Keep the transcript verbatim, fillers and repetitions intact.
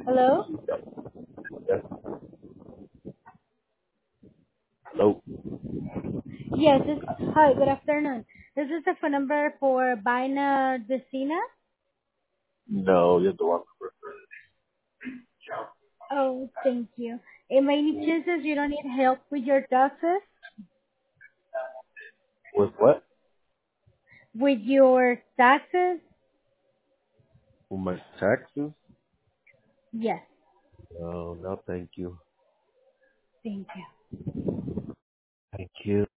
Hello? Yes. Hello. Yes, this, hi, good afternoon. This is the phone number for Bina Decina. No, you're the wrong number. Oh, thank you. And by any chances you don't need help with your taxes? With what? With your taxes? With my taxes? Yes, No, no, thank you. thank you. Thank you.